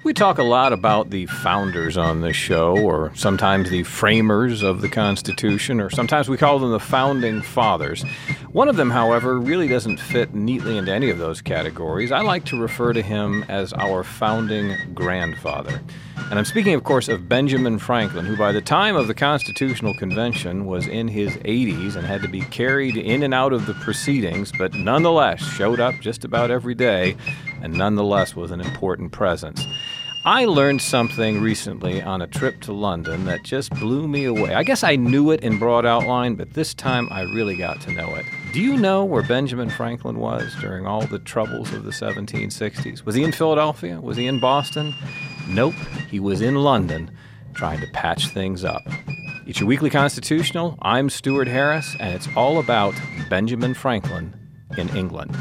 We talk a lot about the founders on this show, or sometimes the framers of the Constitution, or sometimes we call them the founding fathers. One of them, however, really doesn't fit neatly into any of those categories. I like to refer to him as our founding grandfather. And I'm speaking, of course, of Benjamin Franklin, who by the time of the Constitutional Convention was in his 80s and had to be carried in and out of the proceedings, but nonetheless showed up just about every day and nonetheless was an important presence. I learned something recently on a trip to London that just blew me away. I guess I knew it in broad outline, but this time I really got to know it. Do you know where Benjamin Franklin was during all the troubles of the 1760s? Was he in Philadelphia? Was he in Boston? Nope, he was in London trying to patch things up. It's your Weekly Constitutional. I'm Stuart Harris, and it's all about Benjamin Franklin in England.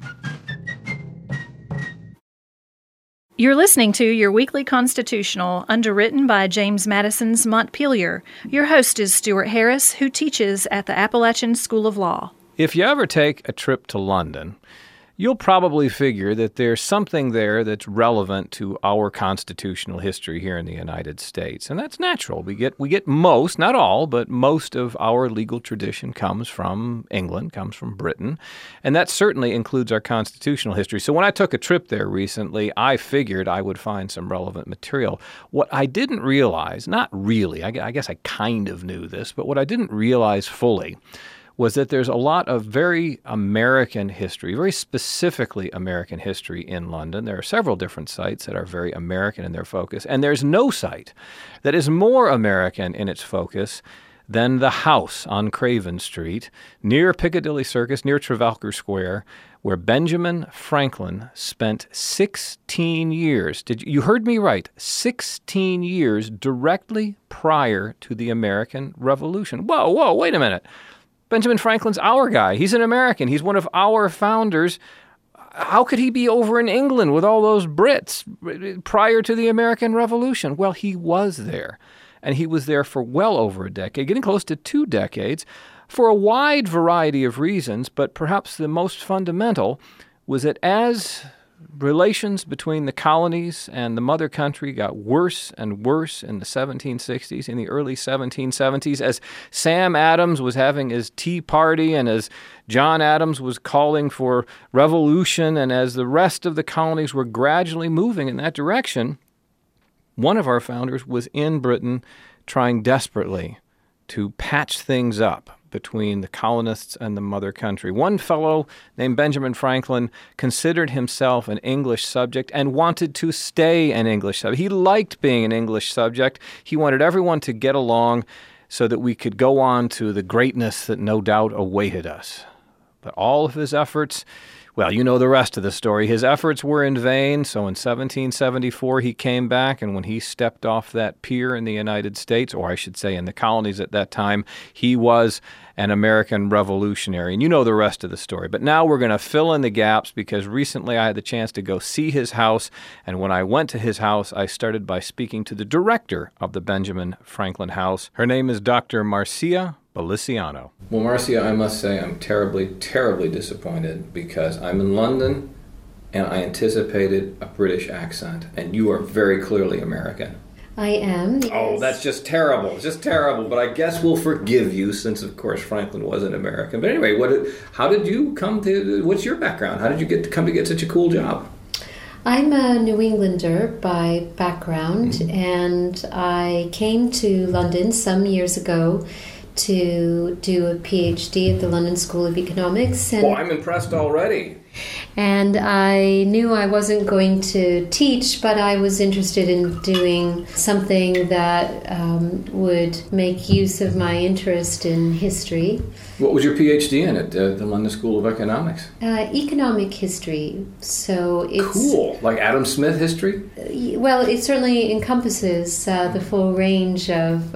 You're listening to your Weekly Constitutional, underwritten by James Madison's Montpelier. Your host is Stuart Harris, who teaches at the Appalachian School of Law. If you ever take a trip to London, you'll probably figure that there's something there that's relevant to our constitutional history here in the United States. And that's natural. We get most, not all, but most of our legal tradition comes from England, comes from Britain. And that certainly includes our constitutional history. So when I took a trip there recently, I figured I would find some relevant material. What I didn't realize, not really, I guess I kind of knew this, but what I didn't realize fully was that there's a lot of very American history, very specifically American history in London. There are several different sites that are very American in their focus, and there's no site that is more American in its focus than the house on Craven Street, near Piccadilly Circus, near Trafalgar Square, where Benjamin Franklin spent 16 years. You heard me right, 16 years directly prior to the American Revolution. Whoa, wait a minute. Benjamin Franklin's our guy. He's an American. He's one of our founders. How could he be over in England with all those Brits prior to the American Revolution? Well, he was there, and he was there for well over a decade, getting close to 2 decades, for a wide variety of reasons, but perhaps the most fundamental was that as relations between the colonies and the mother country got worse and worse in the 1760s, in the early 1770s, as Sam Adams was having his Tea Party and as John Adams was calling for revolution and as the rest of the colonies were gradually moving in that direction, one of our founders was in Britain trying desperately to patch things up between the colonists and the mother country. One fellow named Benjamin Franklin considered himself an English subject and wanted to stay an English subject. He liked being an English subject. He wanted everyone to get along so that we could go on to the greatness that no doubt awaited us. But all of his efforts, well, you know the rest of the story. His efforts were in vain, so in 1774 he came back, and when he stepped off that pier in the United States, or I should say in the colonies at that time, he was an American revolutionary. And you know the rest of the story. But now we're going to fill in the gaps because recently I had the chance to go see his house, and when I went to his house, I started by speaking to the director of the Benjamin Franklin House. Her name is Dr. Marcia Beliciano. Well, Marcia, I must say I'm terribly, terribly disappointed because I'm in London and I anticipated a British accent, and you are very clearly American. I am. Yes. Oh, that's just terrible. It's just terrible. But I guess we'll forgive you since, of course, Franklin was an American. But anyway, how did you come to, what's your background? How did you come to get such a cool job? I'm a New Englander by background, and I came to London some years ago to do a PhD at the London School of Economics. And, well, I'm impressed already. And I knew I wasn't going to teach, but I was interested in doing something that would make use of my interest in history. What was your PhD in at the London School of Economics? Economic history. So it's cool. Like Adam Smith history? Well, it certainly encompasses the full range of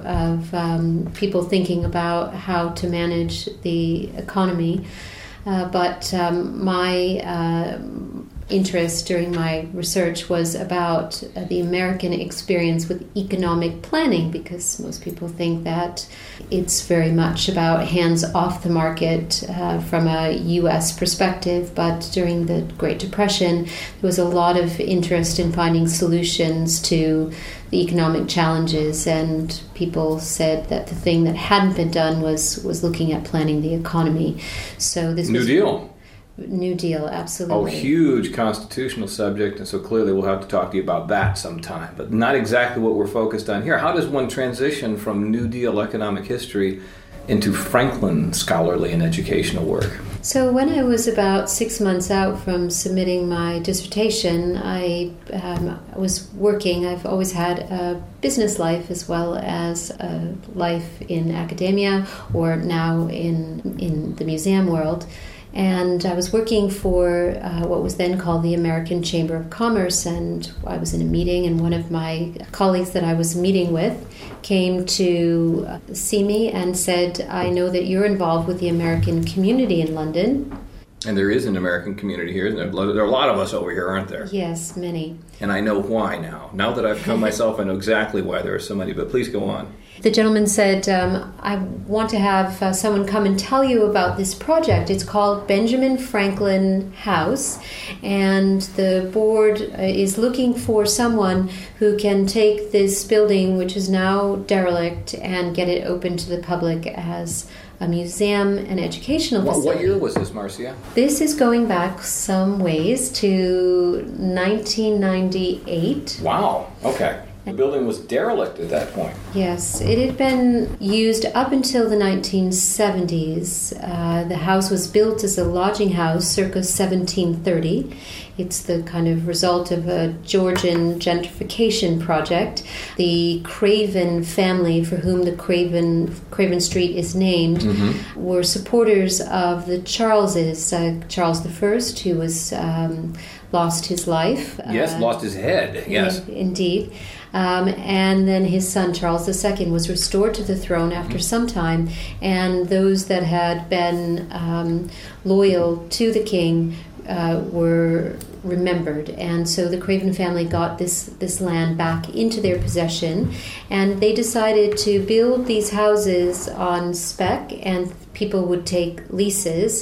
people thinking about how to manage the economy. But my interest during my research was about the American experience with economic planning, because most people think that it's very much about hands off the market from a U.S. perspective. But during the Great Depression, there was a lot of interest in finding solutions to the economic challenges, and people said that the thing that hadn't been done was looking at planning the economy. So this New Deal. New Deal, absolutely. Huge constitutional subject, and so clearly we'll have to talk to you about that sometime, but not exactly what we're focused on here. How does one transition from New Deal economic history into Franklin scholarly and educational work? So when I was about 6 months out from submitting my dissertation, I was working. I've always had a business life as well as a life in academia, or now in the museum world. And I was working for what was then called the American Chamber of Commerce, and I was in a meeting, and one of my colleagues that I was meeting with came to see me and said, "I know that you're involved with the American community in London." And there is an American community here, isn't there? There are a lot of us over here, aren't there? Yes, many. And I know why now. Now that I've come myself, I know exactly why there are so many, but please go on. The gentleman said, I want to have someone come and tell you about this project. It's called Benjamin Franklin House, and the board is looking for someone who can take this building, which is now derelict, and get it open to the public as a museum and educational facility. What year was this, Marcia? This is going back some ways to 1998. Wow, okay. The building was derelict at that point. Yes, it had been used up until the 1970s. The house was built as a lodging house circa 1730. It's the kind of result of a Georgian gentrification project. The Craven family, for whom the Craven Street is named, were supporters of the Charleses. Charles I, who was lost his life. Yes, lost his head, yes. Indeed. And then his son, Charles II, was restored to the throne after some time, and those that had been loyal to the king were remembered. And so the Craven family got this land back into their possession, and they decided to build these houses on spec, and people would take leases.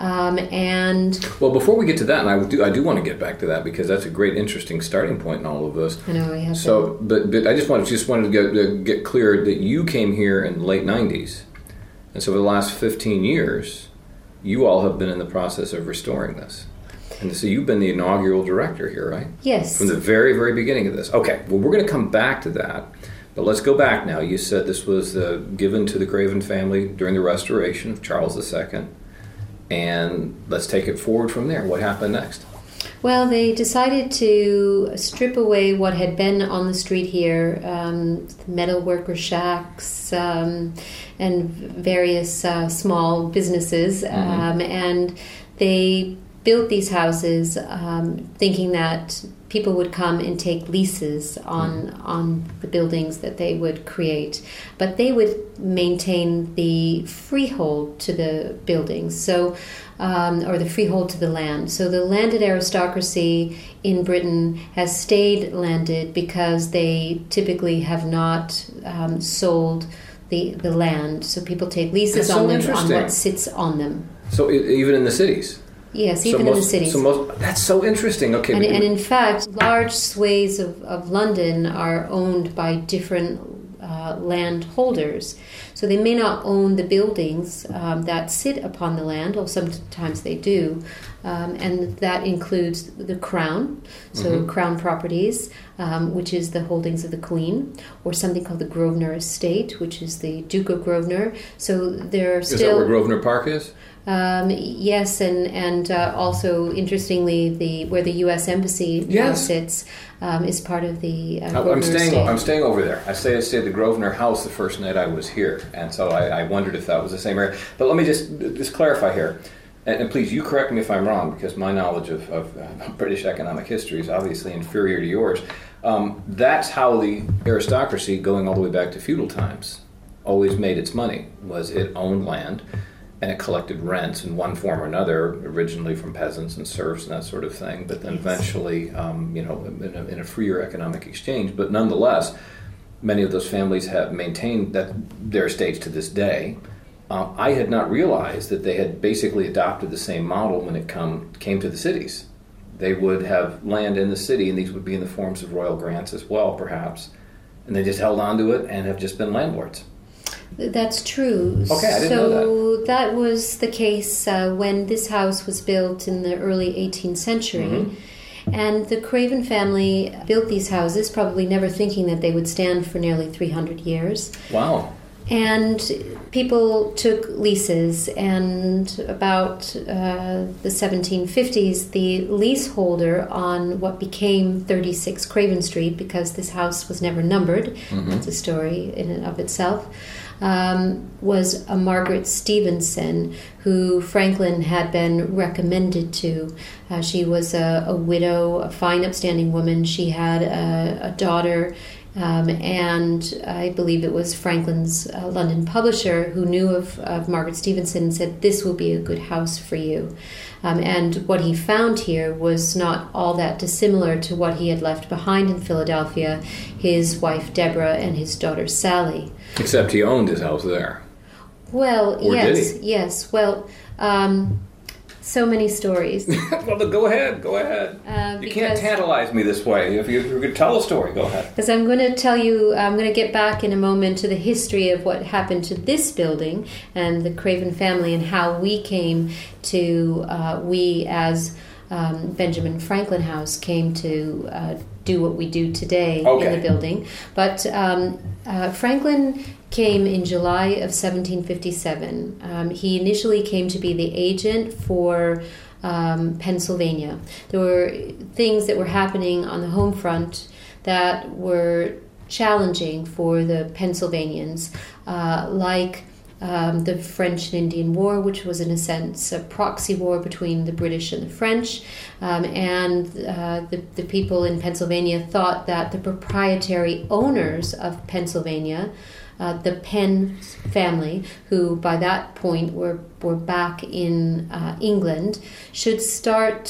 Well, before we get to that, and I do want to get back to that, because that's a great, interesting starting point in all of this. I know we have. So, but I just wanted to get clear that you came here in the late '90s, and so for the last 15 years, you all have been in the process of restoring this. And so you've been the inaugural director here, right? Yes. From the very, very beginning of this. Okay, well, we're going to come back to that, but let's go back now. You said this was given to the Craven family during the restoration of Charles II, and let's take it forward from there. What happened next? Well, they decided to strip away what had been on the street here, metal worker shacks and various small businesses, and they built these houses thinking that people would come and take leases on the buildings that they would create, but they would maintain the freehold to the buildings, so or the freehold to the land. So the landed aristocracy in Britain has stayed landed because they typically have not sold the land. So people take leases on them, on what sits on them. So even in the cities? Yes, even in the cities. That's so interesting. Okay, and in fact, large swathes of London are owned by different landholders. So they may not own the buildings that sit upon the land, or sometimes they do, and that includes the Crown, so Crown properties, which is the holdings of the Queen, or something called the Grosvenor Estate, which is the Duke of Grosvenor. So there are still... Is that where Grosvenor Park is? Yes, and also interestingly, where the U.S. Embassy now sits is part of the Grosvenor Estate. I'm staying over there. I stayed at the Grosvenor House the first night I was here, and so I wondered if that was the same area. But let me just clarify here, and please, you correct me if I'm wrong, because my knowledge of British economic history is obviously inferior to yours. That's how the aristocracy, going all the way back to feudal times, always made its money. Was it owned land. and it collected rents in one form or another, originally from peasants and serfs and that sort of thing, but then eventually, in a freer economic exchange. But nonetheless, many of those families have maintained their estates to this day. I had not realized that they had basically adopted the same model when it came to the cities. They would have land in the city, and these would be in the forms of royal grants as well, perhaps, and they just held on to it and have just been landlords. That's true. Okay, I didn't know that. So that was the case when this house was built in the early 18th century. Mm-hmm. And the Craven family built these houses, probably never thinking that they would stand for nearly 300 years. Wow. And people took leases, and about the 1750s, the leaseholder on what became 36 Craven Street, because this house was never numbered, mm-hmm. It's a story in and of itself, was a Margaret Stevenson, who Franklin had been recommended to. She was a widow, a fine, upstanding woman. She had a daughter, and I believe it was Franklin's London publisher who knew of Margaret Stevenson and said, "This will be a good house for you." And what he found here was not all that dissimilar to what he had left behind in Philadelphia, his wife Deborah and his daughter Sally. Except he owned his house there. Well, or yes, did he? Yes. Well, so many stories. Well, go ahead. You can't tantalize me this way. If you could tell a story, go ahead. Because I'm going to tell you, I'm going to get back in a moment to the history of what happened to this building and the Craven family and how we came to, we as Benjamin Franklin House came to do what we do today in the building. But Franklin came in July of 1757. He initially came to be the agent for Pennsylvania. There were things that were happening on the home front that were challenging for the Pennsylvanians, like the French and Indian War, which was in a sense a proxy war between the British and the French, and the people in Pennsylvania thought that the proprietary owners of Pennsylvania, the Penn family, who by that point were back in England, should start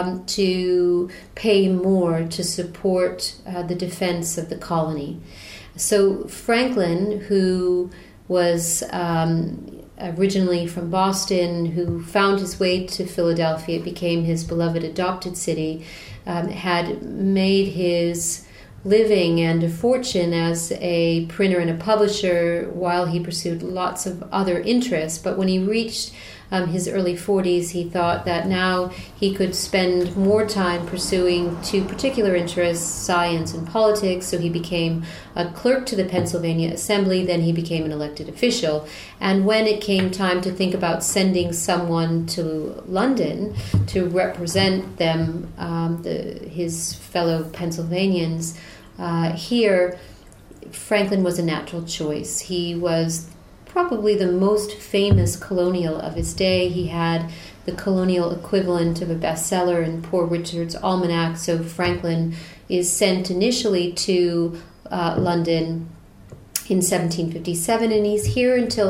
to pay more to support the defense of the colony. So Franklin, who was originally from Boston, who found his way to Philadelphia, it became his beloved adopted city, had made his living and a fortune as a printer and a publisher while he pursued lots of other interests. But when he reached his early 40s, he thought that now he could spend more time pursuing two particular interests, science and politics. So he became a clerk to the Pennsylvania Assembly, then he became an elected official. And when it came time to think about sending someone to London to represent them, his fellow Pennsylvanians, here, Franklin was a natural choice. He was probably the most famous colonial of his day. He had the colonial equivalent of a bestseller in Poor Richard's Almanac. So Franklin is sent initially to London in 1757, and he's here until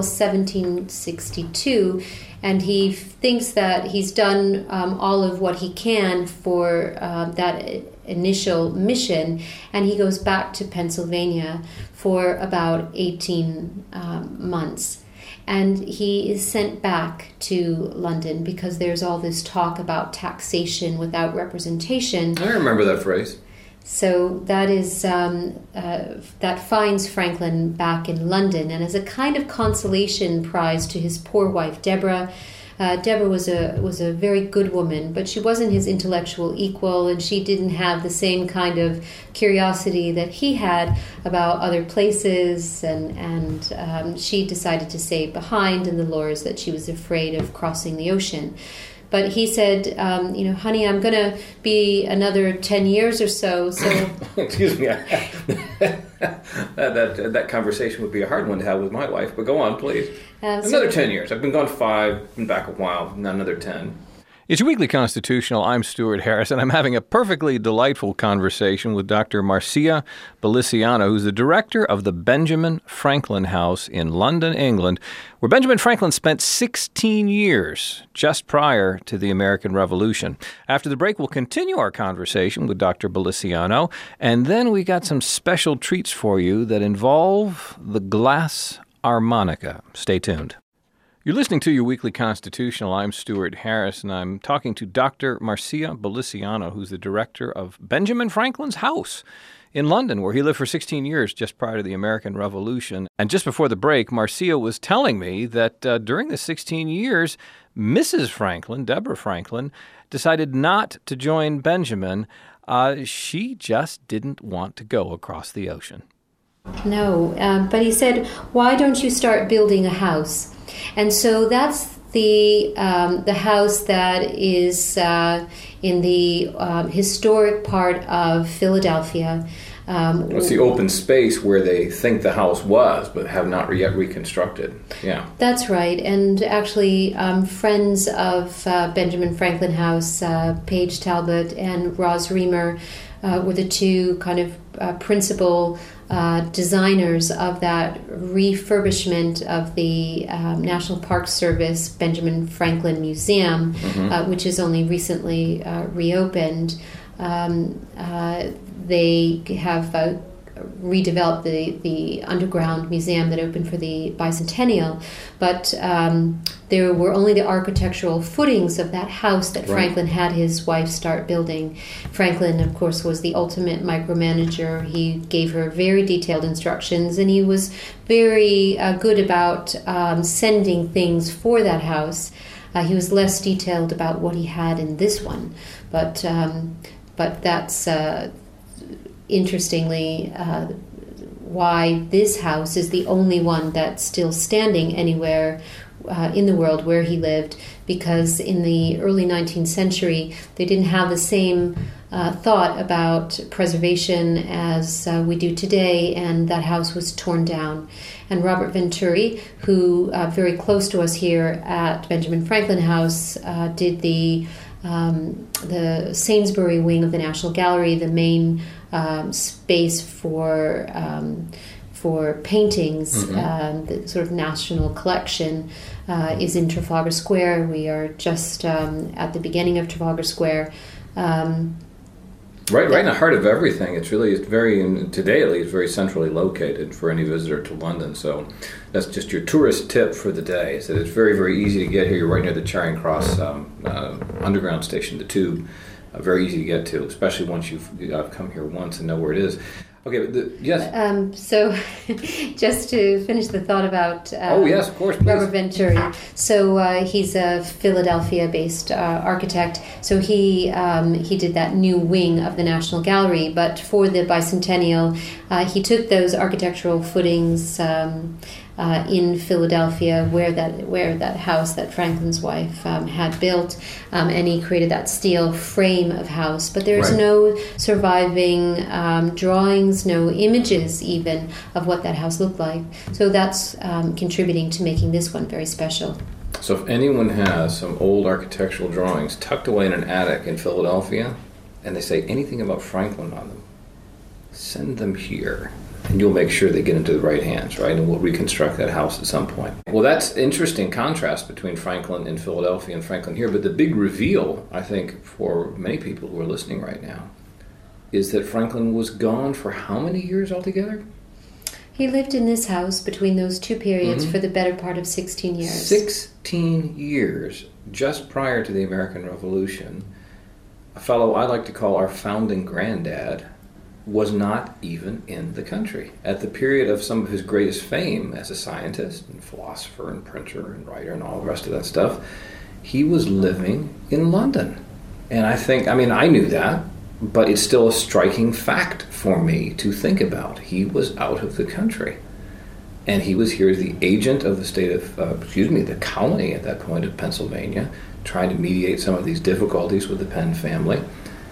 1762. And he thinks that he's done all of what he can for that initial mission, and he goes back to Pennsylvania for about 18 months. And he is sent back to London because there's all this talk about taxation without representation. I remember that phrase. So that is that finds Franklin back in London, and as a kind of consolation prize to his poor wife Deborah. Deborah was a very good woman, but she wasn't his intellectual equal, and she didn't have the same kind of curiosity that he had about other places, and she decided to stay behind in the lures that she was afraid of crossing the ocean. But he said, honey, I'm going to be another 10 years or so. Excuse me. That conversation would be a hard one to have with my wife, but go on, please. Another 10 years. I've been gone 5, been back a while, not another 10. It's your Weekly Constitutional. I'm Stuart Harris, and I'm having a perfectly delightful conversation with Dr. Marcia Belliciano, who's the director of the Benjamin Franklin House in London, England, where Benjamin Franklin spent 16 years just prior to the American Revolution. After the break, we'll continue our conversation with Dr. Belliciano, and then we got some special treats for you that involve the glass harmonica. Stay tuned. You're listening to your Weekly Constitutional. I'm Stuart Harris, and I'm talking to Dr. Marcia Belliciano, who's the director of Benjamin Franklin's house in London, where he lived for 16 years just prior to the American Revolution. And just before the break, Marcia was telling me that during the 16 years, Mrs. Franklin, Deborah Franklin, decided not to join Benjamin. She just didn't want to go across the ocean. No, but he said, why don't you start building a house? And so that's the house that is in the historic part of Philadelphia. It's the open space where they think the house was, but have not yet reconstructed. Yeah, that's right. And actually, friends of Benjamin Franklin House, Paige Talbot and Roz Reamer, were the two kind of principal designers of that refurbishment of the National Park Service Benjamin Franklin Museum, which is only recently reopened. They have redeveloped the underground museum that opened for the bicentennial, but there were only the architectural footings of that house that Franklin had his wife start building. Franklin, of course, was the ultimate micromanager. He gave her very detailed instructions, and he was very good about sending things for that house. He was less detailed about what he had in this one, but that's interestingly why this house is the only one that's still standing anywhere in the world where he lived, because in the early 19th century they didn't have the same thought about preservation as we do today, and that house was torn down. And Robert Venturi, who very close to us here at Benjamin Franklin House, did the Sainsbury wing of the National Gallery, the main space for paintings. The sort of national collection is in Trafalgar Square. We are just at the beginning of Trafalgar Square. Right in the heart of everything. It's very, today at least, very centrally located for any visitor to London. So that's just your tourist tip for the day, is that it's very, very easy to get here. You're right near the Charing Cross underground station, the Tube. Very easy to get to, especially once you've come here once and know where it is. Okay, yes. So, just to finish the thought about yes, of course, please. Robert Venturi. So he's a Philadelphia-based architect. So he did that new wing of the National Gallery. But for the bicentennial, he took those architectural footings in Philadelphia, where that house that Franklin's wife had built, and he created that steel frame of house. But there's no surviving drawings, no images even of what that house looked like. So that's contributing to making this one very special. So if anyone has some old architectural drawings tucked away in an attic in Philadelphia, and they say anything about Franklin on them, send them here. And you'll make sure they get into the right hands, right? And we'll reconstruct that house at some point. Well, that's interesting contrast between Franklin in Philadelphia and Franklin here. But the big reveal, I think, for many people who are listening right now, is that Franklin was gone for how many years altogether? He lived in this house between those two periods for the better part of 16 years. 16 years, just prior to the American Revolution. A fellow I like to call our founding granddad was not even in the country. At the period of some of his greatest fame as a scientist and philosopher and printer and writer and all the rest of that stuff, he was living in London. And I knew that, but it's still a striking fact for me to think about. He was out of the country. And he was here as the agent of the state of, the colony at that point of Pennsylvania, trying to mediate some of these difficulties with the Penn family.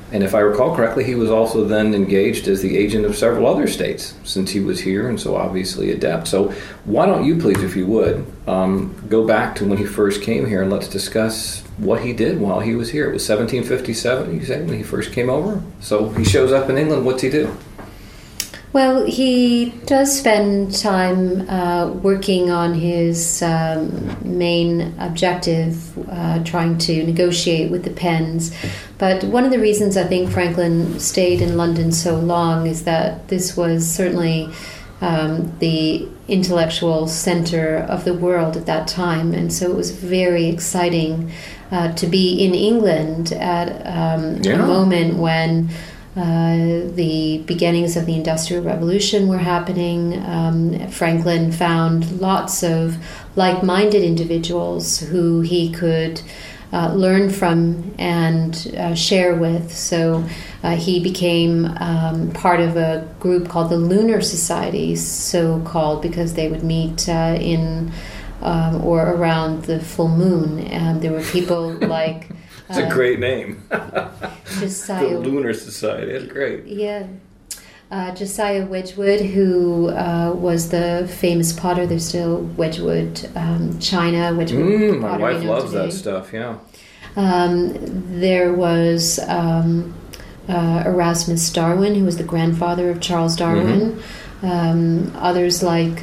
And if I recall correctly, he was also then engaged as the agent of several other states since he was here, and so obviously adept. So why don't you please, if you would, go back to when he first came here and let's discuss what he did while he was here. It was 1757, you say, when he first came over. So he shows up in England. What's he do? Well, he does spend time working on his main objective, trying to negotiate with the Penns. But one of the reasons I think Franklin stayed in London so long is that this was certainly the intellectual center of the world at that time. And so it was very exciting to be in England at a moment when the beginnings of the Industrial Revolution were happening. Franklin found lots of like-minded individuals who he could learn from and share with. So he became part of a group called the Lunar Society, so called because they would meet in or around the full moon. And there were people like... It's a great name. Josiah, the Lunar Society. That's great. Yeah. Josiah Wedgwood, who was the famous potter. There's still Wedgwood china. Wedgwood my wife loves that stuff, yeah. There was Erasmus Darwin, who was the grandfather of Charles Darwin. Others like...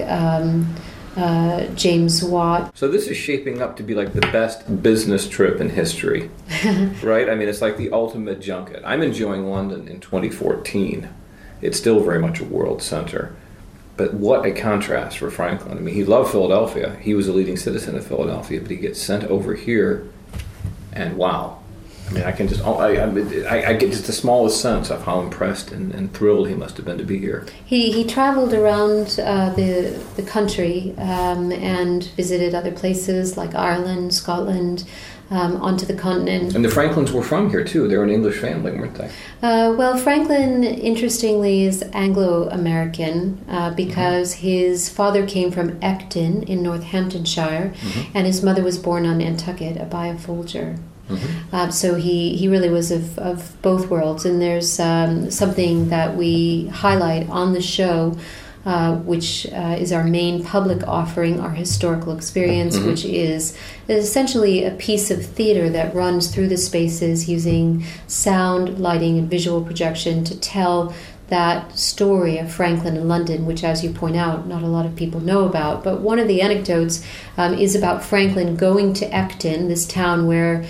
James Watt. So this is shaping up to be like the best business trip in history, right? I mean, it's like the ultimate junket. I'm enjoying London in 2014. It's still very much a world center. But what a contrast for Franklin. I mean, he loved Philadelphia. He was a leading citizen of Philadelphia, but he gets sent over here, and wow. I mean, I can just, I get just the smallest sense of how impressed and thrilled he must have been to be here. He traveled around the country and visited other places like Ireland, Scotland, onto the continent. And the Franklins were from here too. They were an English family, weren't they? Well, Franklin, interestingly, is Anglo-American because his father came from Ecton in Northamptonshire, and his mother was born on Nantucket, Abia Folger. So he really was of both worlds, and there's something that we highlight on the show, which is our main public offering, our historical experience, which is essentially a piece of theater that runs through the spaces using sound, lighting, and visual projection to tell that story of Franklin in London, which, as you point out, not a lot of people know about. But one of the anecdotes is about Franklin going to Ecton, this town where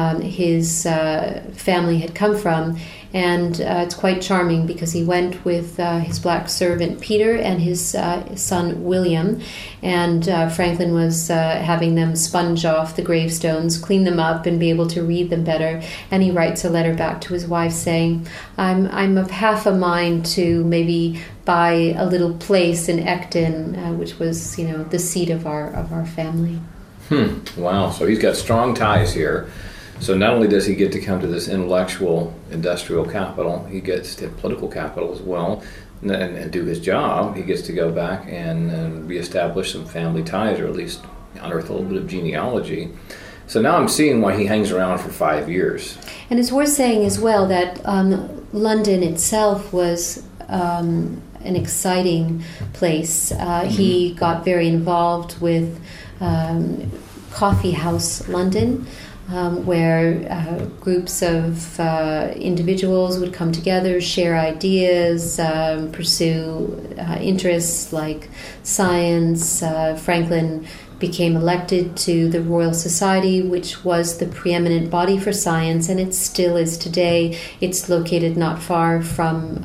his family had come from, and it's quite charming because he went with his black servant Peter and his son William, and Franklin was having them sponge off the gravestones, clean them up, and be able to read them better. And he writes a letter back to his wife saying, I'm of half a mind to maybe buy a little place in Ecton, which was, the seat of our family. Wow, so he's got strong ties here. So not only does he get to come to this intellectual industrial capital, he gets to political capital as well and do his job. He gets to go back and reestablish some family ties, or at least unearth a little bit of genealogy. So now I'm seeing why he hangs around for 5 years. And it's worth saying as well that London itself was an exciting place. He got very involved with Coffee House London, where groups of individuals would come together, share ideas, pursue interests like science. Franklin became elected to the Royal Society, which was the preeminent body for science, and it still is today. It's located not far from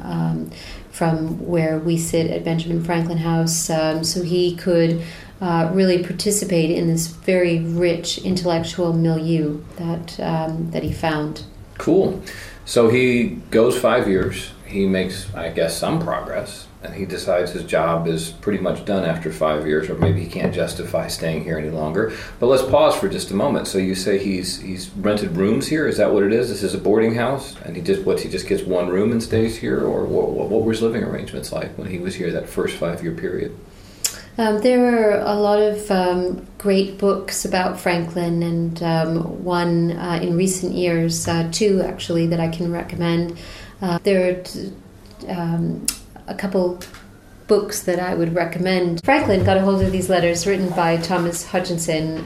where we sit at Benjamin Franklin House, so he could really participate in this very rich intellectual milieu that he found. Cool. So he goes 5 years. He makes, I guess, some progress, and he decides his job is pretty much done after 5 years, or maybe he can't justify staying here any longer. But let's pause for just a moment. So you say he's rented rooms here. Is that what it is? This is a boarding house, and he just gets one room and stays here, or what were his living arrangements like when he was here that first 5 year period? There are a lot of great books about Franklin, and one in recent years, two actually, that I can recommend. There are a couple books that I would recommend. Franklin got a hold of these letters written by Thomas Hutchinson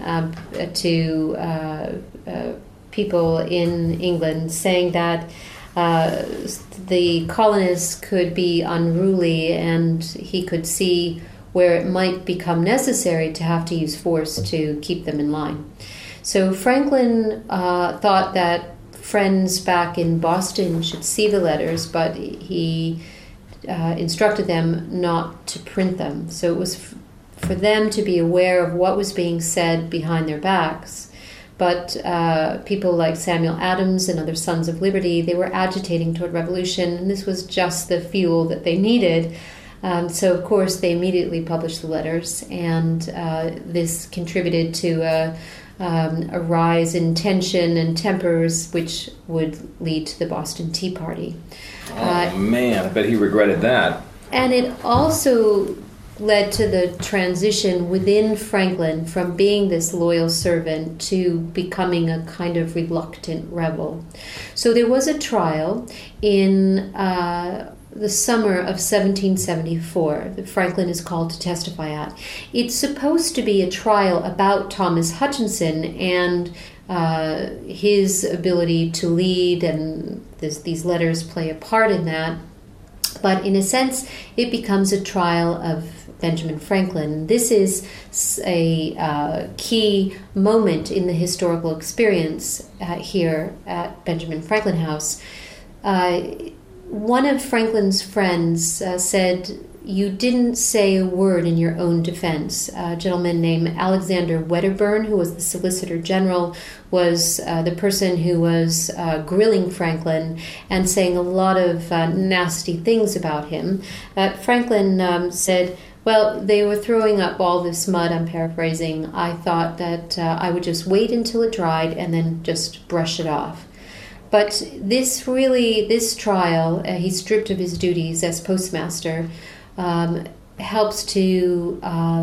to people in England, saying that the colonists could be unruly, and he could see where it might become necessary to have to use force to keep them in line. So Franklin thought that friends back in Boston should see the letters, but he instructed them not to print them. So it was for them to be aware of what was being said behind their backs. But people like Samuel Adams and other Sons of Liberty, they were agitating toward revolution, and this was just the fuel that they needed. So, of course, they immediately published the letters, and this contributed to a rise in tension and tempers, which would lead to the Boston Tea Party. Oh, man, I bet he regretted that. And it also led to the transition within Franklin from being this loyal servant to becoming a kind of reluctant rebel. So there was a trial in the summer of 1774 that Franklin is called to testify at. It's supposed to be a trial about Thomas Hutchinson and his ability to lead, and these letters play a part in that. But in a sense, it becomes a trial of Benjamin Franklin. This is a key moment in the historical experience here at Benjamin Franklin House. One of Franklin's friends said, "You didn't say a word in your own defense." A gentleman named Alexander Wedderburn, who was the Solicitor General, was the person who was grilling Franklin and saying a lot of nasty things about him. Franklin said, "Well, they were throwing up all this mud," I'm paraphrasing. "I thought that I would just wait until it dried and then just brush it off." But this trial, he's stripped of his duties as postmaster, helps to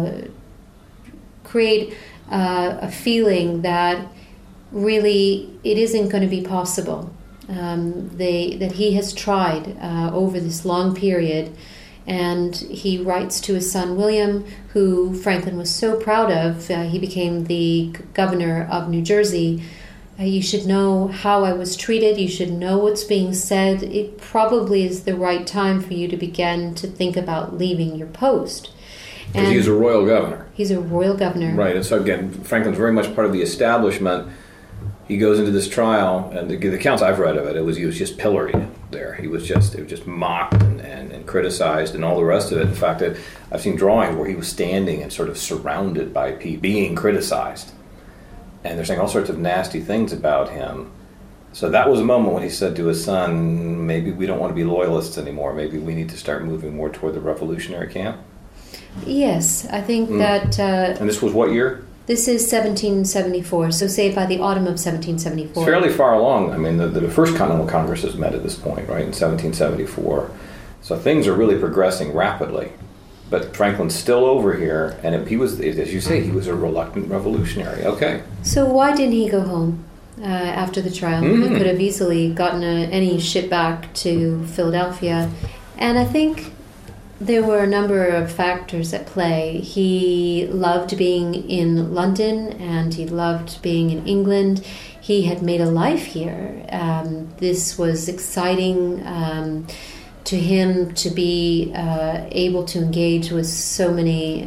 create a feeling that really it isn't going to be possible. That he has tried over this long period, and he writes to his son William, who Franklin was so proud of. He became the governor of New Jersey. "You should know how I was treated. You should know what's being said. It probably is the right time for you to begin to think about leaving your post." Because he's a royal governor. He's a royal governor. Right, and so again, Franklin's very much part of the establishment. He goes into this trial, and the accounts I've read of it, he was just pilloried there. It was just mocked and criticized and all the rest of it. In fact, I've seen drawings where he was standing and sort of surrounded by people being criticized. And they're saying all sorts of nasty things about him. So that was a moment when he said to his son, maybe we don't want to be loyalists anymore. Maybe we need to start moving more toward the revolutionary camp. Yes, I think that... and this was what year? This is 1774, so say by the autumn of 1774. It's fairly far along. I mean, the first Continental Congress has met at this point, right, in 1774. So things are really progressing rapidly. But Franklin's still over here, and he was, as you say, he was a reluctant revolutionary. Okay. So why didn't he go home after the trial? He could have easily gotten any ship back to Philadelphia. And I think there were a number of factors at play. He loved being in London, and he loved being in England. He had made a life here. This was exciting to him to be able to engage with so many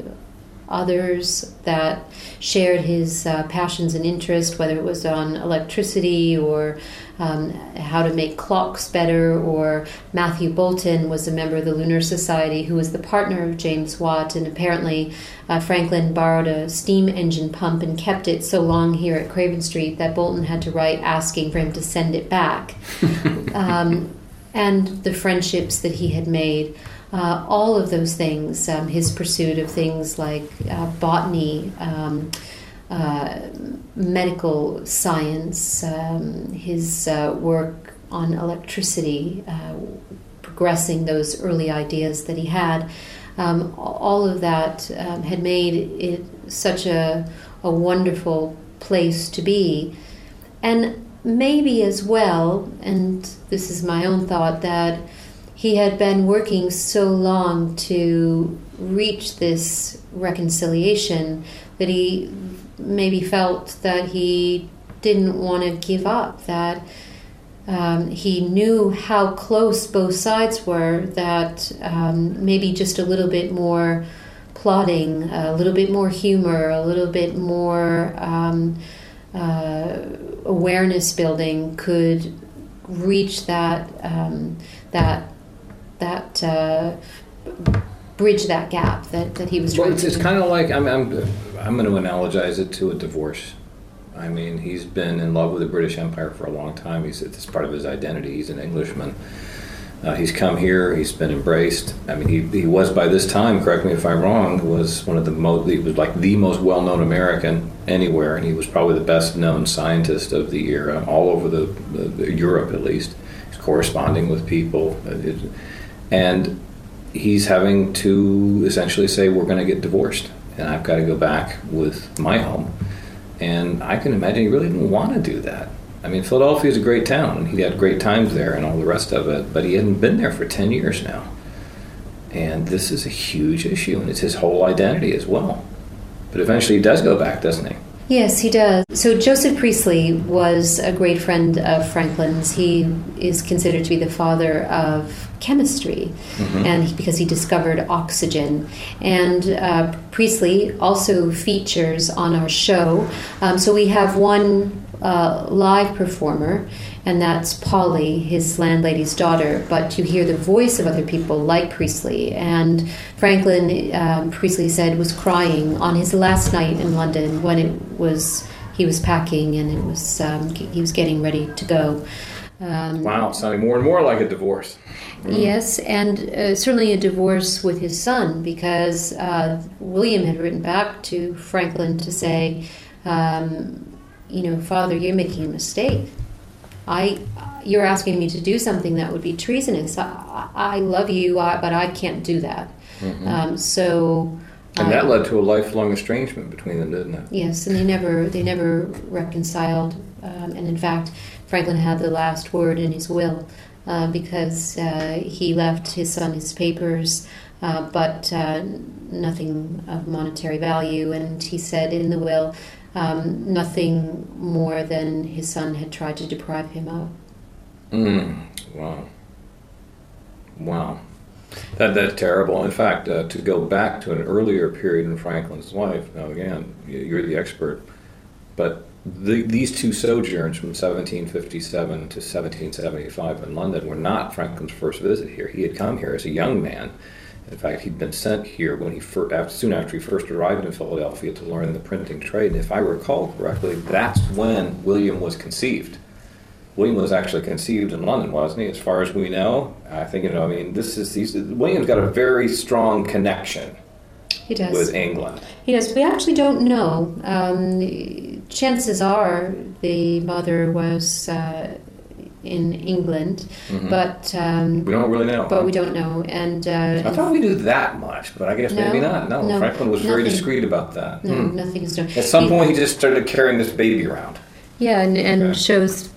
others that shared his passions and interest, whether it was on electricity or how to make clocks better, or Matthew Boulton was a member of the Lunar Society who was the partner of James Watt, and apparently Franklin borrowed a steam engine pump and kept it so long here at Craven Street that Boulton had to write asking for him to send it back. And the friendships that he had made, all of those things, his pursuit of things like botany, medical science, his work on electricity, progressing those early ideas that he had, all of that had made it such a wonderful place to be. And maybe as well, and this is my own thought, that he had been working so long to reach this reconciliation that he maybe felt that he didn't want to give up, that he knew how close both sides were, that maybe just a little bit more plotting, a little bit more humor, a little bit more awareness building could reach that bridge that gap that he was trying to. It's kind of like I'm going to analogize it to a divorce. I mean, he's been in love with the British Empire for a long time. It's part of his identity. He's an Englishman. He's come here. He's been embraced. I mean, he was by this time, correct me if I'm wrong, was one of the most. He was like the most well-known American anywhere, and he was probably the best-known scientist of the era, all over the Europe at least. He's corresponding with people, and he's having to essentially say, "We're going to get divorced, and I've got to go back with my home." And I can imagine he really didn't want to do that. I mean, Philadelphia is a great town. He had great times there and all the rest of it, but he hadn't been there for 10 years now. And this is a huge issue, and it's his whole identity as well. But eventually he does go back, doesn't he? Yes, he does. So Joseph Priestley was a great friend of Franklin's. He is considered to be the father of chemistry, and because he discovered oxygen. And Priestley also features on our show. So we have one live performer, and that's Polly, his landlady's daughter, but you hear the voice of other people like Priestley. And Franklin, Priestley said, was crying on his last night in London when he was packing and he was getting ready to go. Wow, sounding more and more like a divorce. Yes, and certainly a divorce with his son, because William had written back to Franklin to say, Father, you're making a mistake. You're asking me to do something that would be treasonous. I love you, but I can't do that. And that led to a lifelong estrangement between them, didn't it? Yes, and they never reconciled. And in fact, Franklin had the last word in his will because he left his son his papers, but nothing of monetary value. And he said in the will, nothing more than his son had tried to deprive him of. Wow. That's terrible. In fact, to go back to an earlier period in Franklin's life, now again, you're the expert, but these two sojourns from 1757 to 1775 in London were not Franklin's first visit here. He had come here as a young man. In fact, he'd been sent here when soon after he first arrived in Philadelphia to learn the printing trade. And if I recall correctly, that's when William was conceived. William was actually conceived in London, wasn't he? As far as we know, I think William's got a very strong connection. He does. With England. He does. We actually don't know. Chances are the mother was in England, but we don't really know. But we don't know. And I thought we knew that much, but I guess maybe not. No, Franklin was very discreet about that. No, nothing is done. At some point, he just started carrying this baby around. Yeah, and shows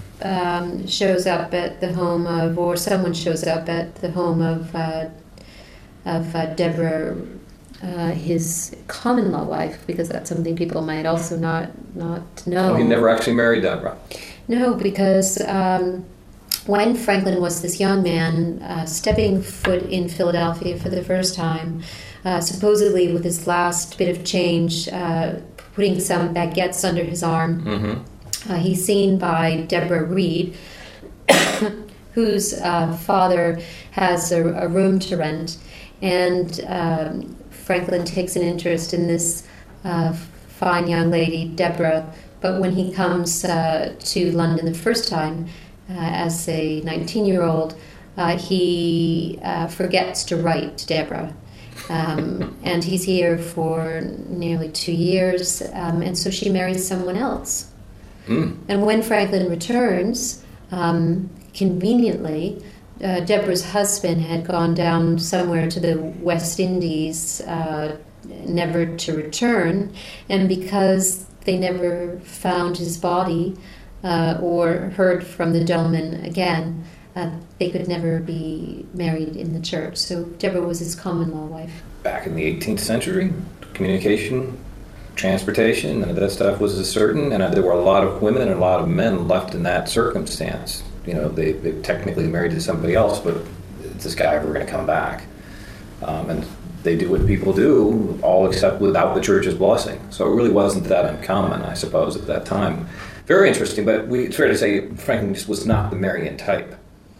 up at the home of, or someone shows up at the home of Deborah, his common-law wife, because that's something people might also not know. Oh, he never actually married Deborah. No, because when Franklin was this young man stepping foot in Philadelphia for the first time, supposedly with his last bit of change, putting some baguettes under his arm, he's seen by Deborah Reed, whose father has a room to rent, and Franklin takes an interest in this fine young lady, Deborah. But when he comes to London the first time as a 19-year-old, he forgets to write to Deborah. And he's here for nearly 2 years, and so she marries someone else. And when Franklin returns, conveniently, Deborah's husband had gone down somewhere to the West Indies, never to return, and because they never found his body or heard from the gentleman again, they could never be married in the church. So Deborah was his common-law wife. Back in the 18th century, communication, transportation, none of that stuff was as certain, and there were a lot of women and a lot of men left in that circumstance. They technically married to somebody else, but is this guy ever going to come back? And they do what people do, all except without the church's blessing. So it really wasn't that uncommon, I suppose, at that time. Very interesting, but it's fair to say Franklin just was not the Marian type.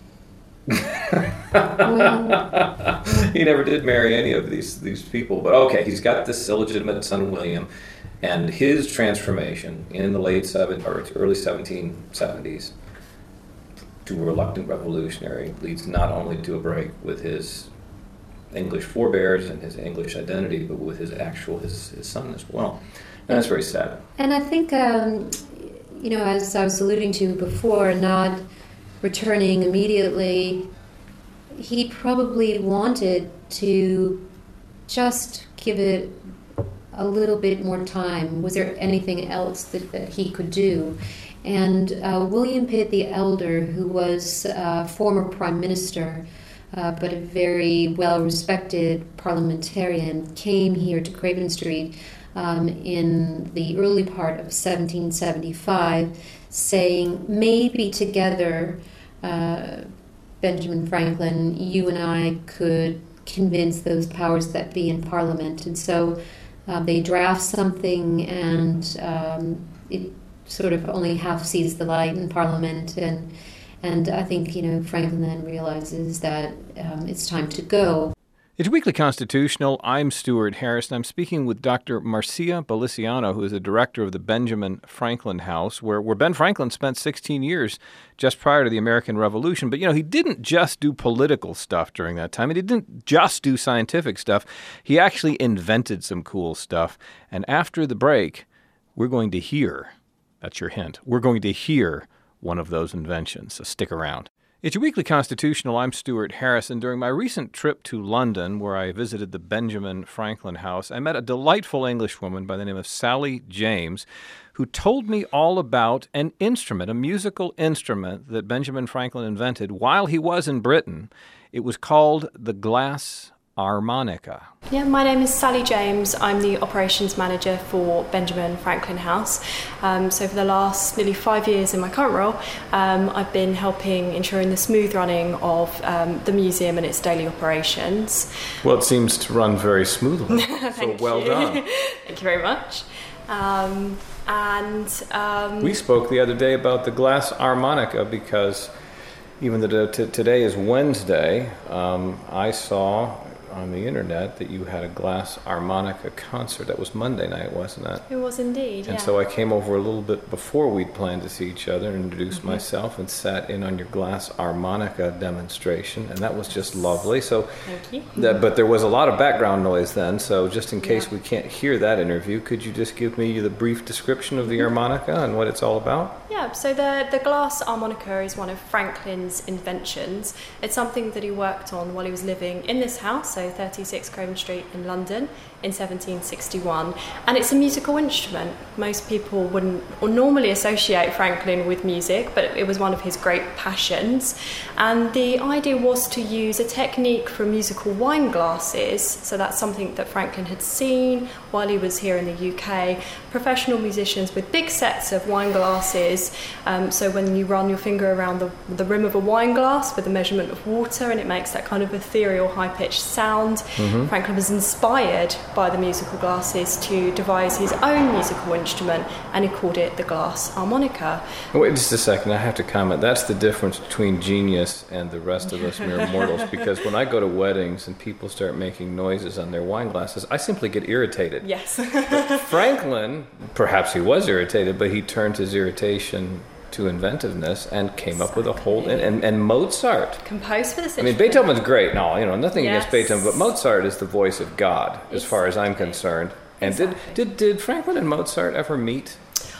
He never did marry any of these people. But okay, he's got this illegitimate son, William, and his transformation in the early 1770s to a reluctant revolutionary leads not only to a break with his English forebears and his English identity, but with his son as well. And that's very sad. And I think, as I was alluding to before, not returning immediately, he probably wanted to just give it a little bit more time. Was there anything else that he could do? And William Pitt the Elder, who was a former prime minister, but a very well-respected parliamentarian, came here to Craven Street in the early part of 1775, saying, maybe together, Benjamin Franklin, you and I could convince those powers that be in Parliament. And so they draft something, and it sort of only half sees the light in Parliament. And I think, Franklin then realizes that it's time to go. It's Weekly Constitutional. I'm Stuart Harris, and I'm speaking with Dr. Marcia Beliciano, who is the director of the Benjamin Franklin House, where Ben Franklin spent 16 years just prior to the American Revolution. But, he didn't just do political stuff during that time. He didn't just do scientific stuff. He actually invented some cool stuff. And after the break, we're going to hear, that's your hint, we're going to hear one of those inventions. So stick around. It's your Weekly Constitutional. I'm Stuart Harris, and during my recent trip to London, where I visited the Benjamin Franklin House, I met a delightful Englishwoman by the name of Sally James, who told me all about an instrument, a musical instrument that Benjamin Franklin invented while he was in Britain. It was called the glass harmonica. Yeah, my name is Sally James. I'm the operations manager for Benjamin Franklin House. So for the last nearly 5 years in my current role, I've been helping ensuring the smooth running of the museum and its daily operations. Well, it seems to run very smoothly. So well done. Thank you very much. We spoke the other day about the glass harmonica because even though today is Wednesday, I saw on the internet that you had a glass harmonica concert. That was Monday night, wasn't it? It was indeed, And so I came over a little bit before we'd planned to see each other and introduced myself and sat in on your glass harmonica demonstration, and that was just lovely. So, thank you. But there was a lot of background noise then, so just in case we can't hear that interview, could you just give me the brief description of the harmonica and what it's all about? Yeah, so the glass harmonica is one of Franklin's inventions. It's something that he worked on while he was living in this house, so 36 Craven Street in London in 1761, and it's a musical instrument. Most people wouldn't or normally associate Franklin with music, but it was one of his great passions, and the idea was to use a technique from musical wine glasses. So that's something that Franklin had seen while he was here in the UK. Professional musicians with big sets of wine glasses, so when you run your finger around the rim of a wine glass with the measurement of water, and it makes that kind of ethereal high-pitched sound. Franklin was inspired by the musical glasses to devise his own musical instrument, and he called it the glass harmonica. Wait just a second, I have to comment. That's the difference between genius and the rest of us mere mortals, because when I go to weddings and people start making noises on their wine glasses, I simply get irritated. Yes. But Franklin, perhaps he was irritated, but he turned his irritation to inventiveness and came up with a whole... And Mozart. Composed for this instrument. I mean, Beethoven's great. No, nothing against Beethoven, but Mozart is the voice of God, as far as I'm concerned. And did Franklin and Mozart ever meet? No,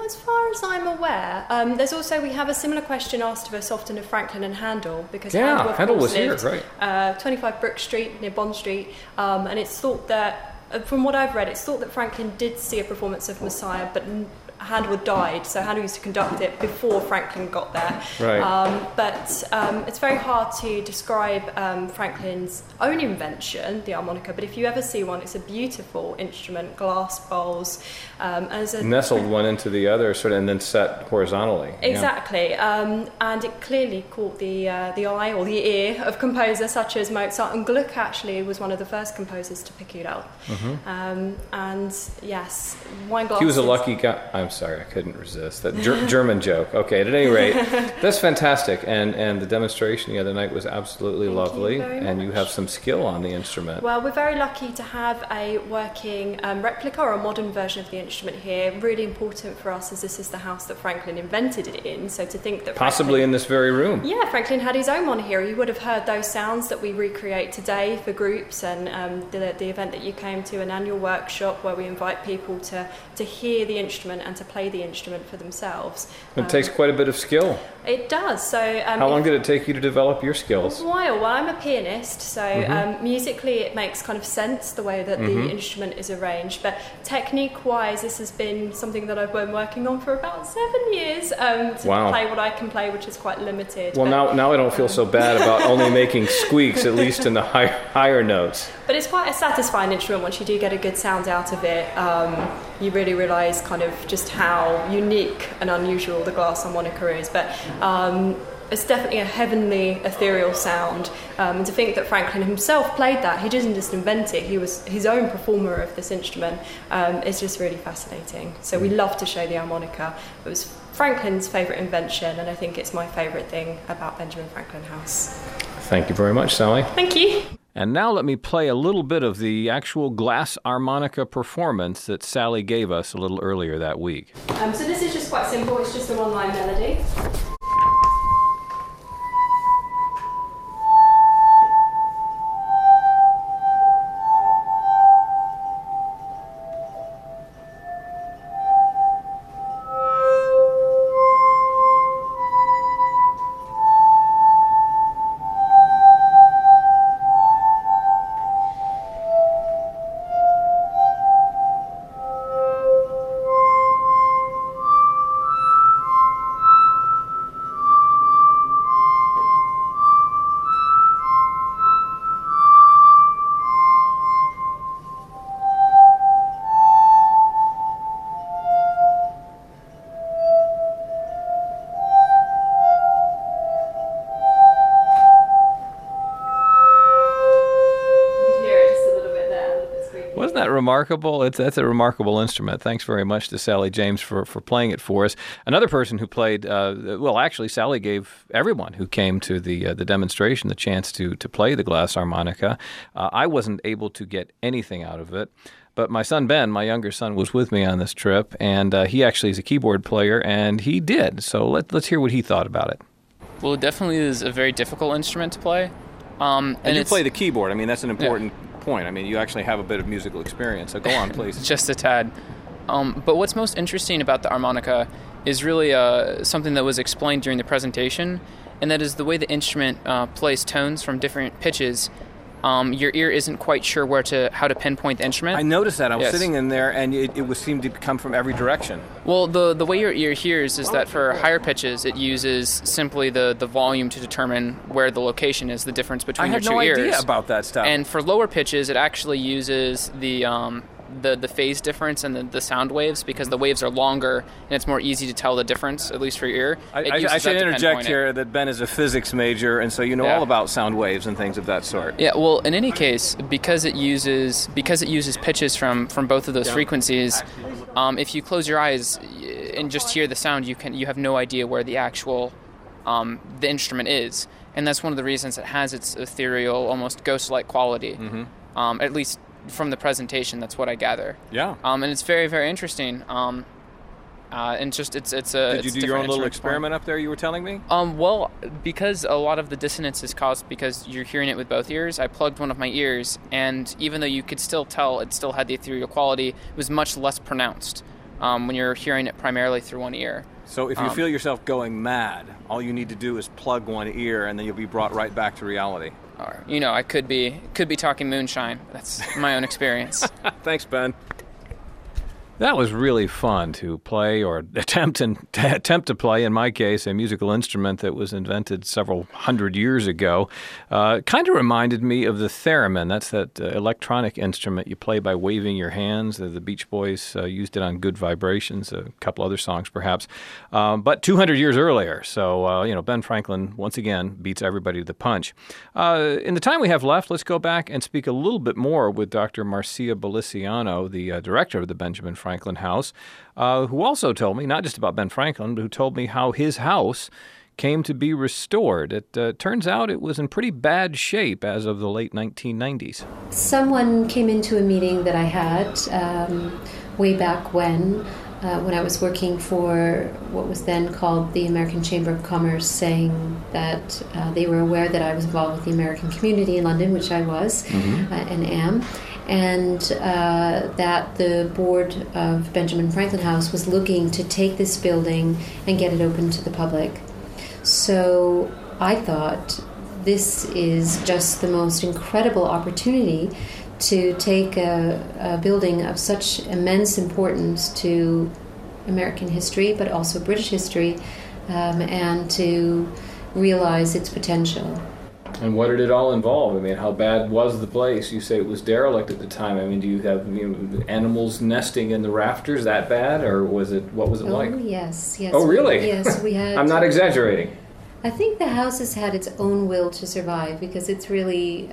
as far as I'm aware, we have a similar question asked of us often of Franklin and Handel, because Handel was lived, here, right? 25 Brook Street near Bond Street, and it's thought that, from what I've read, it's thought that Franklin did see a performance of Messiah, but Handel died, so Handel used to conduct it before Franklin got there. Right. But it's very hard to describe Franklin's own invention, the harmonica, but if you ever see one, it's a beautiful instrument, glass bowls. Nestled one into the other, sort of, and then set horizontally. Exactly, and it clearly caught the eye or the ear of composers such as Mozart, and Gluck actually was one of the first composers to pick it up. Mm-hmm. And yes, wine glasses. He was a lucky guy. I'm sorry, I couldn't resist that German joke. Okay, at any rate, that's fantastic, and the demonstration the other night was absolutely lovely, and you have some skill on the instrument. Well, we're very lucky to have a working replica or a modern version of the instrument here. Really important for us, as this is the house that Franklin invented it in, so to think that possibly in this very room. Yeah, Franklin had his own one here. You would have heard those sounds that we recreate today for groups, and the event that you came to, an annual workshop where we invite people to hear the instrument and to play the instrument for themselves. It takes quite a bit of skill. It does. So, how long did it take you to develop your skills? A while. Well, I'm a pianist, so musically it makes kind of sense the way that the instrument is arranged. But technique-wise, this has been something that I've been working on for about 7 years to play what I can play, which is quite limited. Well, now I don't feel so bad about only making squeaks, at least in the higher notes. But it's quite a satisfying instrument once you do get a good sound out of it. You really realise kind of just how unique and unusual the glass harmonica is. But it's definitely a heavenly, ethereal sound. And to think that Franklin himself played that, he didn't just invent it, he was his own performer of this instrument, is just really fascinating. So we love to show the harmonica. It was Franklin's favourite invention, and I think it's my favourite thing about Benjamin Franklin House. Thank you very much, Sally. Thank you. And now let me play a little bit of the actual glass harmonica performance that Sally gave us a little earlier that week. So this is just quite simple, it's just a one-line melody. Remarkable. That's a remarkable instrument. Thanks very much to Sally James for playing it for us. Another person who played, actually, Sally gave everyone who came to the demonstration the chance to play the glass harmonica. I wasn't able to get anything out of it. But my son Ben, my younger son, was with me on this trip, and he actually is a keyboard player, and he did. So let's hear what he thought about it. Well, it definitely is a very difficult instrument to play. And you play the keyboard. I mean, that's an important point. I mean, you actually have a bit of musical experience, so go on, please. Just a tad. But what's most interesting about the harmonica is really something that was explained during the presentation, and that is the way the instrument plays tones from different pitches. Your ear isn't quite sure how to pinpoint the instrument. I noticed that. I was sitting in there, and it seemed to come from every direction. Well, the way your ear hears is that for higher pitches, it uses simply the volume to determine where the location is, the difference between your two ears. I had no idea about that stuff. And for lower pitches, it actually uses the phase difference and the sound waves, because the waves are longer and it's more easy to tell the difference, at least for your ear. I should interject here that Ben is a physics major, and so you know all about sound waves and things of that sort. Yeah, well, in any case, because it uses pitches from both of those frequencies, if you close your eyes and just hear the sound, you have no idea where the actual the instrument is, and that's one of the reasons it has its ethereal, almost ghost-like quality. Mm-hmm. At least from the presentation, that's what I gather. Yeah. And it's very, very interesting. And just it's a. Did you do your own little experiment up there? You were telling me. Well, because a lot of the dissonance is caused because you're hearing it with both ears, I plugged one of my ears, and even though you could still tell it still had the ethereal quality, it was much less pronounced. when you're hearing it primarily through one ear. So if you feel yourself going mad, all you need to do is plug one ear, and then you'll be brought right back to reality. Or, I could be talking moonshine. That's my own experience. Thanks, Ben. That was really fun to play, or attempt to play, in my case, a musical instrument that was invented several hundred years ago. Kind of reminded me of the theremin. That's that electronic instrument you play by waving your hands. The Beach Boys used it on Good Vibrations, a couple other songs perhaps, but 200 years earlier. So, Ben Franklin, once again, beats everybody to the punch. In the time we have left, let's go back and speak a little bit more with Dr. Marcia Beliciano, the director of the Benjamin Franklin House, who also told me, not just about Ben Franklin, but who told me how his house came to be restored. It turns out it was in pretty bad shape as of the late 1990s. Someone came into a meeting that I had way back when I was working for what was then called the American Chamber of Commerce, saying that they were aware that I was involved with the American community in London, which I was and am, and that the board of Benjamin Franklin House was looking to take this building and get it open to the public. So I thought, this is just the most incredible opportunity to take a building of such immense importance to American history, but also British history, and to realize its potential. And what did it all involve? I mean, how bad was the place? You say it was derelict at the time. I mean, do you have animals nesting in the rafters that bad, or what was it like? Oh, yes. Oh, really? Yes, we had... I'm not exaggerating. I think the house has had its own will to survive, because it's really,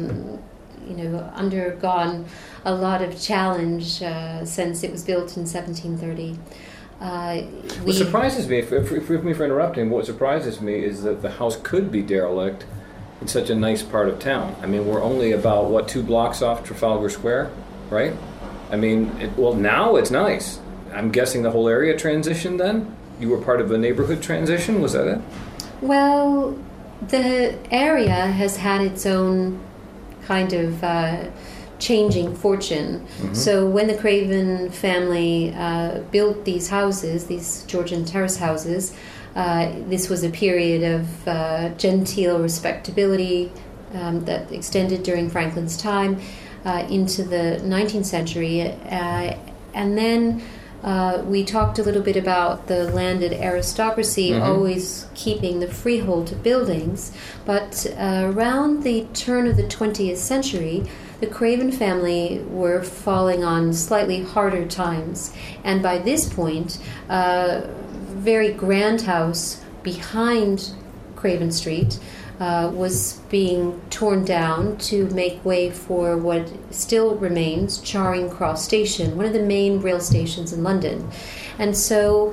undergone a lot of challenge since it was built in 1730. What surprises me, forgive me for interrupting, what surprises me is that the house could be derelict in such a nice part of town. I mean, we're only about, 2 blocks off Trafalgar Square, right? I mean, now it's nice. I'm guessing the whole area transitioned then? You were part of a neighborhood transition, was that it? Well, the area has had its own kind of changing fortune. Mm-hmm. So when the Craven family built these houses, these Georgian terrace houses, this was a period of genteel respectability that extended during Franklin's time into the 19th century. And then we talked a little bit about the landed aristocracy always keeping the freehold to buildings. But around the turn of the 20th century, the Craven family were falling on slightly harder times. And by this point, very grand house behind Craven Street was being torn down to make way for what still remains Charing Cross Station, one of the main rail stations in London. And so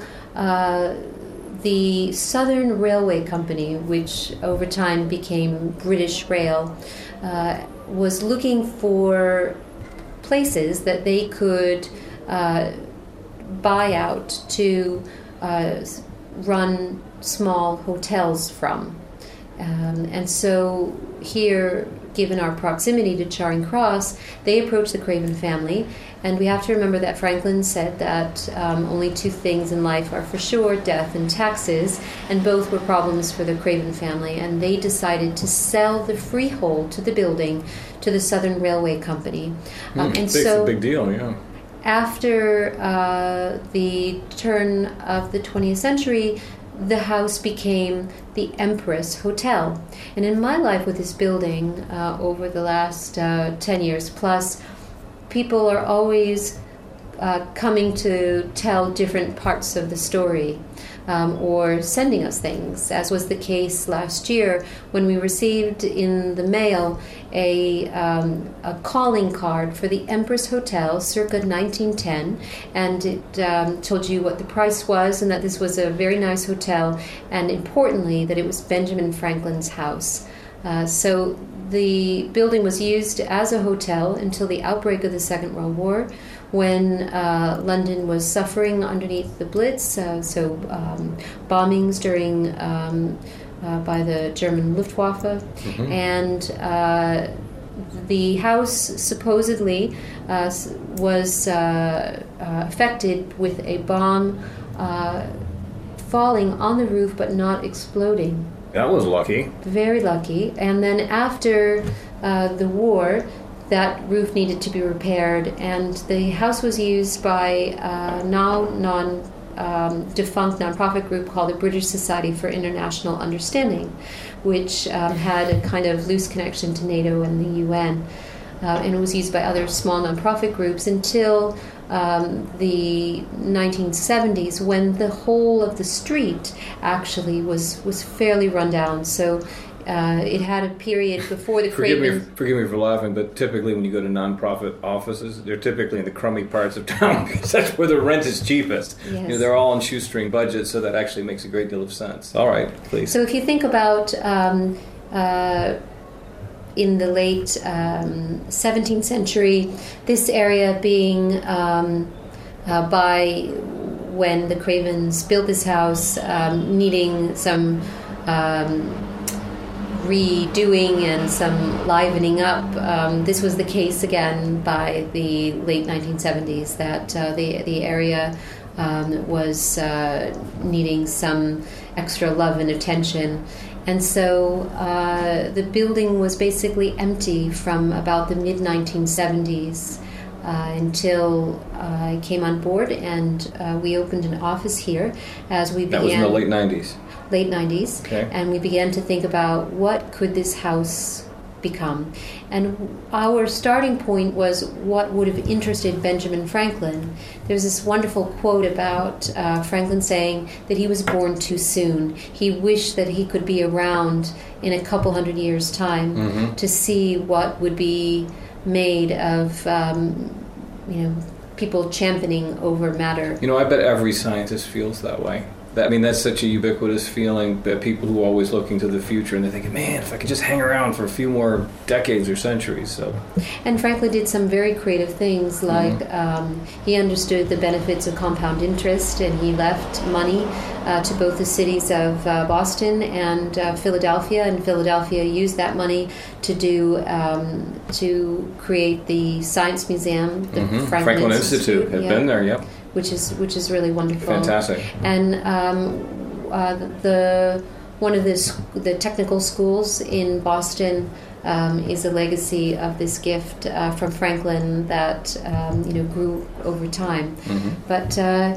the Southern Railway Company, which over time became British Rail, was looking for places that they could buy out to run small hotels from. And so here, given our proximity to Charing Cross, they approached the Craven family. And we have to remember that Franklin said that only 2 things in life are for sure, death and taxes, and both were problems for the Craven family. And they decided to sell the freehold to the building to the Southern Railway Company. It's a big deal, yeah. After the turn of the 20th century, the house became the Empress Hotel. And in my life with this building, over the last 10 years plus, people are always coming to tell different parts of the story, or sending us things, as was the case last year when we received in the mail a calling card for the Empress Hotel circa 1910, and it told you what the price was and that this was a very nice hotel, and importantly that it was Benjamin Franklin's house. So the building was used as a hotel until the outbreak of the Second World War, when London was suffering underneath the Blitz, bombings during by the German Luftwaffe, and the house supposedly was affected with a bomb falling on the roof but not exploding. That was lucky. Very lucky. And then after the war, that roof needed to be repaired, and the house was used by now defunct nonprofit group called the British Society for International Understanding, which had a kind of loose connection to NATO and the UN. And it was used by other small nonprofit groups until the 1970s, when the whole of the street actually was fairly run down. So it had a period before the Craven... Forgive me for laughing, but typically when you go to nonprofit offices, they're typically in the crummy parts of town because that's where the rent is cheapest. Yes. They're all on shoestring budgets, so that actually makes a great deal of sense. All right, please. So if you think about in the late 17th century, this area being by when the Cravens built this house, needing some redoing and some livening up. This was the case again by the late 1970s, that the area was needing some extra love and attention. And so the building was basically empty from about the mid-1970s until I came on board, and we opened an office here as we began... That was in the late 90s? Late 90s. Okay. And we began to think about what could this house become. And our starting point was what would have interested Benjamin Franklin. There's this wonderful quote about Franklin saying that he was born too soon. He wished that he could be around in a couple hundred years' time to see what would be made of people championing over matter. I bet every scientist feels that way. That's such a ubiquitous feeling that people who are always looking to the future and they're thinking, man, if I could just hang around for a few more decades or centuries. So. And Franklin did some very creative things, like he understood the benefits of compound interest, and he left money to both the cities of Boston and Philadelphia, and Philadelphia used that money to create the Science Museum, the Franklin Institute had been there, yep. Which is really wonderful. Fantastic. And one of the technical schools in Boston is a legacy of this gift from Franklin that grew over time. But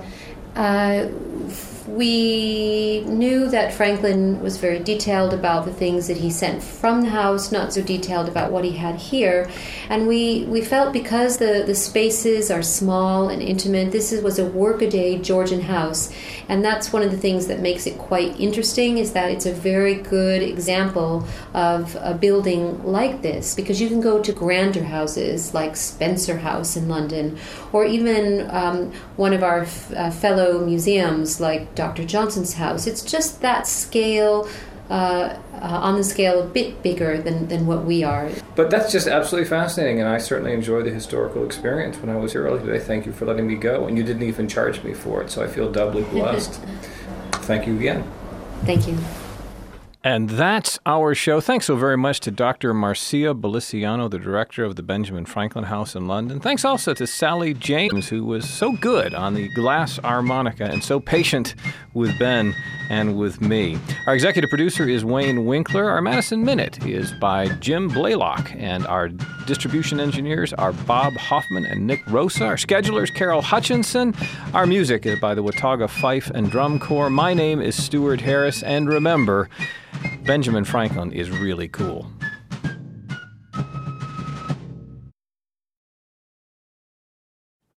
we knew that Franklin was very detailed about the things that he sent from the house, not so detailed about what he had here. And we felt, because the spaces are small and intimate, this was a workaday Georgian house. And that's one of the things that makes it quite interesting, is that it's a very good example of a building like this, because you can go to grander houses like Spencer House in London, or even one of our fellow museums like Dr. Johnson's house. It's just that scale, on the scale a bit bigger than what we are. But that's just absolutely fascinating, and I certainly enjoyed the historical experience when I was here earlier today. Thank you for letting me go, and you didn't even charge me for it, so I feel doubly blessed. Thank you again. Thank you. And that's our show. Thanks so very much to Dr. Marcia Beliciano, the director of the Benjamin Franklin House in London. Thanks also to Sally James, who was so good on the glass harmonica and so patient with Ben and with me. Our executive producer is Wayne Winkler. Our Madison Minute is by Jim Blaylock. And our distribution engineers are Bob Hoffman and Nick Rosa. Our schedulers, Carol Hutchinson. Our music is by the Watauga Fife and Drum Corps. My name is Stuart Harris. And remember, Benjamin Franklin is really cool.